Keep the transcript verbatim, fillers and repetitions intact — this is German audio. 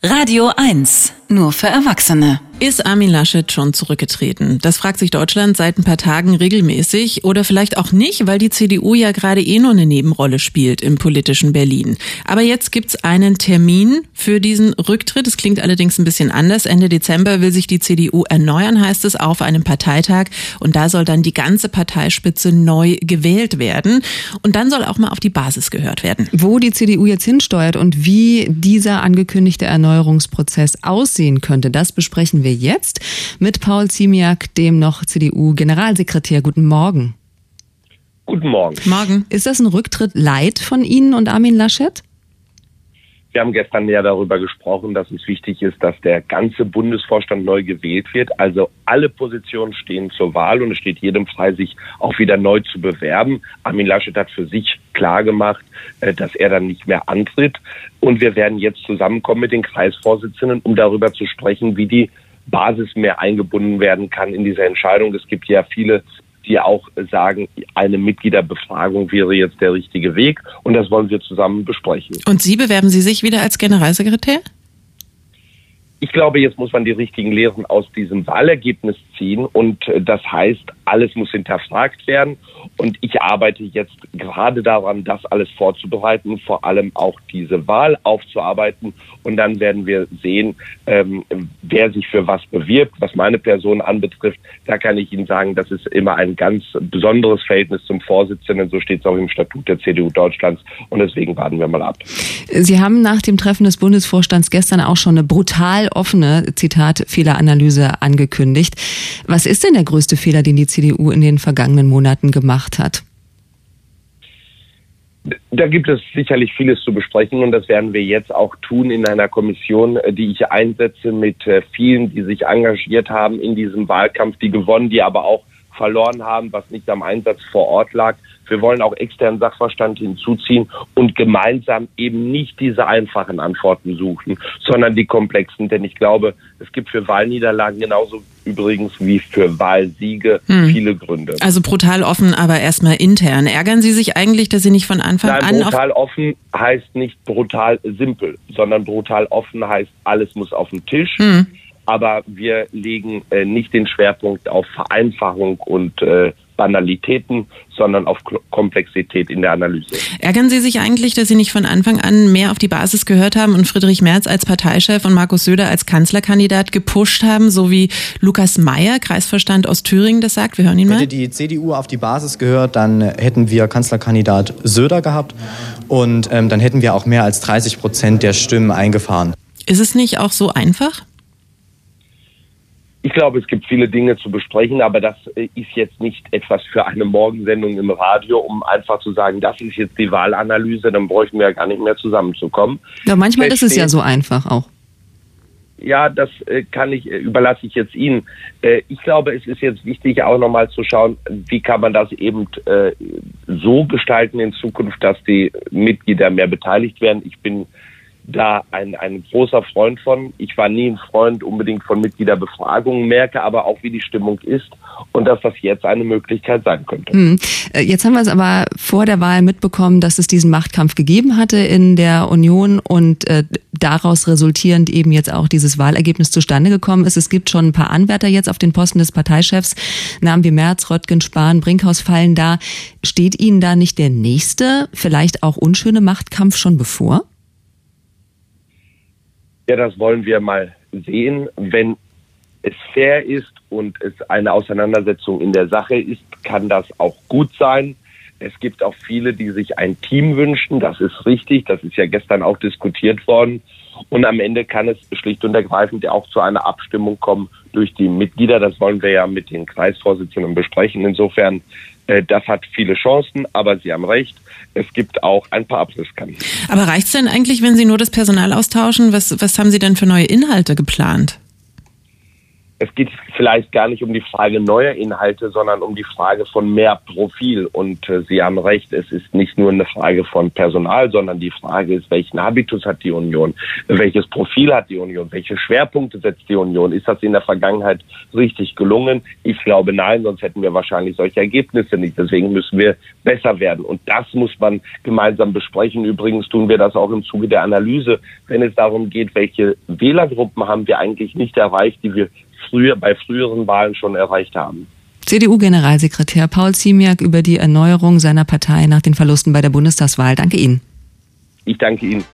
Radio eins, nur für Erwachsene. Ist Armin Laschet schon zurückgetreten? Das fragt sich Deutschland seit ein paar Tagen regelmäßig oder vielleicht auch nicht, weil die C D U ja gerade eh nur eine Nebenrolle spielt im politischen Berlin. Aber jetzt gibt's einen Termin für diesen Rücktritt. Es klingt allerdings ein bisschen anders. Ende Dezember will sich die C D U erneuern, heißt es, auf einem Parteitag. Und da soll dann die ganze Parteispitze neu gewählt werden. Und dann soll auch mal auf die Basis gehört werden. Wo die C D U jetzt hinsteuert und wie dieser angekündigte Erneuerungsprozess aussehen könnte, das besprechen wir jetzt mit Paul Ziemiak, dem noch C D U-Generalsekretär. Guten Morgen. Guten Morgen. Morgen. Ist das ein Rücktritt light von Ihnen und Armin Laschet? Wir haben gestern ja darüber gesprochen, dass es wichtig ist, dass der ganze Bundesvorstand neu gewählt wird. Also alle Positionen stehen zur Wahl und es steht jedem frei, sich auch wieder neu zu bewerben. Armin Laschet hat für sich klargemacht, dass er dann nicht mehr antritt. Und wir werden jetzt zusammenkommen mit den Kreisvorsitzenden, um darüber zu sprechen, wie die Basis mehr eingebunden werden kann in diese Entscheidung. Es gibt ja viele, die auch sagen, eine Mitgliederbefragung wäre jetzt der richtige Weg. Und das wollen wir zusammen besprechen. Und Sie, bewerben Sie sich wieder als Generalsekretär? Ich glaube, jetzt muss man die richtigen Lehren aus diesem Wahlergebnis ziehen. Und das heißt, alles muss hinterfragt werden. Und ich arbeite jetzt gerade daran, das alles vorzubereiten, vor allem auch diese Wahl aufzuarbeiten. Und dann werden wir sehen, ähm, wer sich für was bewirbt. Was meine Person anbetrifft, da kann ich Ihnen sagen, das ist immer ein ganz besonderes Verhältnis zum Vorsitzenden. So steht es auch im Statut der C D U Deutschlands. Und deswegen warten wir mal ab. Sie haben nach dem Treffen des Bundesvorstands gestern auch schon eine brutal offene, Zitat, Fehleranalyse angekündigt. Was ist denn der größte Fehler, den die C D U in den vergangenen Monaten gemacht hat? Da gibt es sicherlich vieles zu besprechen und das werden wir jetzt auch tun in einer Kommission, die ich einsetze mit vielen, die sich engagiert haben in diesem Wahlkampf, die gewonnen, die aber auch verloren haben, was nicht am Einsatz vor Ort lag. Wir wollen auch externen Sachverstand hinzuziehen und gemeinsam eben nicht diese einfachen Antworten suchen, sondern die komplexen. Denn ich glaube, es gibt für Wahlniederlagen genauso übrigens wie für Wahlsiege hm. viele Gründe. Also brutal offen, aber erstmal intern. Ärgern Sie sich eigentlich, dass Sie nicht von Anfang Nein, an... brutal offen heißt nicht brutal simpel, sondern brutal offen heißt, alles muss auf den Tisch. Hm. Aber wir legen äh, nicht den Schwerpunkt auf Vereinfachung und äh, Banalitäten, sondern auf Komplexität in der Analyse. Ärgern Sie sich eigentlich, dass Sie nicht von Anfang an mehr auf die Basis gehört haben und Friedrich Merz als Parteichef und Markus Söder als Kanzlerkandidat gepusht haben, so wie Lukas Meyer, Kreisvorstand aus Thüringen, das sagt? Wir hören ihn mal. Hätte die C D U auf die Basis gehört, dann hätten wir Kanzlerkandidat Söder gehabt und ähm, dann hätten wir auch mehr als dreißig Prozent der Stimmen eingefahren. Ist es nicht auch so einfach? Ich glaube, es gibt viele Dinge zu besprechen, aber das ist jetzt nicht etwas für eine Morgensendung im Radio, um einfach zu sagen, das ist jetzt die Wahlanalyse, dann bräuchten wir ja gar nicht mehr zusammenzukommen. Ja, manchmal ist es ja so einfach auch. Ja, das kann ich, überlasse ich jetzt Ihnen. Ich glaube, es ist jetzt wichtig, auch nochmal zu schauen, wie kann man das eben so gestalten in Zukunft, dass die Mitglieder mehr beteiligt werden. Ich bin da ein, ein großer Freund von. Ich war nie ein Freund unbedingt von Mitgliederbefragungen, merke aber auch, wie die Stimmung ist und dass das jetzt eine Möglichkeit sein könnte. Hm. Jetzt haben wir es aber vor der Wahl mitbekommen, dass es diesen Machtkampf gegeben hatte in der Union und äh, daraus resultierend eben jetzt auch dieses Wahlergebnis zustande gekommen ist. Es gibt schon ein paar Anwärter jetzt auf den Posten des Parteichefs. Namen wie Merz, Röttgen, Spahn, Brinkhaus fallen da. Steht Ihnen da nicht der nächste, vielleicht auch unschöne Machtkampf schon bevor? Ja, das wollen wir mal sehen. Wenn es fair ist und es eine Auseinandersetzung in der Sache ist, kann das auch gut sein. Es gibt auch viele, die sich ein Team wünschen. Das ist richtig. Das ist ja gestern auch diskutiert worden. Und am Ende kann es schlicht und ergreifend auch zu einer Abstimmung kommen durch die Mitglieder. Das wollen wir ja mit den Kreisvorsitzenden besprechen. Insofern, äh, das hat viele Chancen, aber Sie haben recht. Es gibt auch ein paar Abrisskanten. Aber reicht's denn eigentlich, wenn Sie nur das Personal austauschen? Was, was haben Sie denn für neue Inhalte geplant? Es geht vielleicht gar nicht um die Frage neuer Inhalte, sondern um die Frage von mehr Profil. Und äh, Sie haben recht, es ist nicht nur eine Frage von Personal, sondern die Frage ist, welchen Habitus hat die Union? Welches Profil hat die Union? Welche Schwerpunkte setzt die Union? Ist das in der Vergangenheit richtig gelungen? Ich glaube nein, sonst hätten wir wahrscheinlich solche Ergebnisse nicht. Deswegen müssen wir besser werden. Und das muss man gemeinsam besprechen. Übrigens tun wir das auch im Zuge der Analyse, wenn es darum geht, welche Wählergruppen haben wir eigentlich nicht erreicht, die wir früher bei früheren Wahlen schon erreicht haben. C D U-Generalsekretär Paul Ziemiak über die Erneuerung seiner Partei nach den Verlusten bei der Bundestagswahl. Danke Ihnen. Ich danke Ihnen.